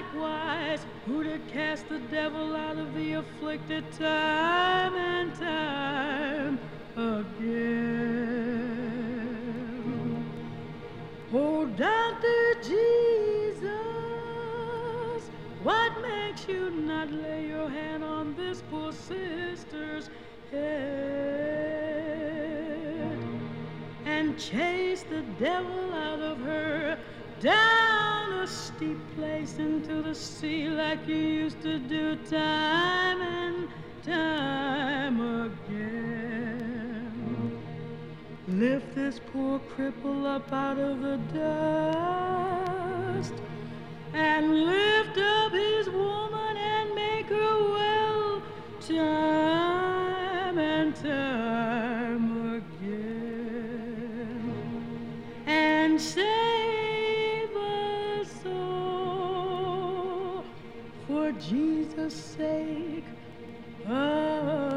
likewise, who did cast the devil out of the afflicted time and time again. Oh, Dr. Jesus, what makes you not lay your hand on this poor sister's head and chase the devil out of her down a steep place into the sea like you used to do time and time again? Lift this poor cripple up out of the dust and lift up his woman and make her well time and time again, and save us all for Jesus' sake.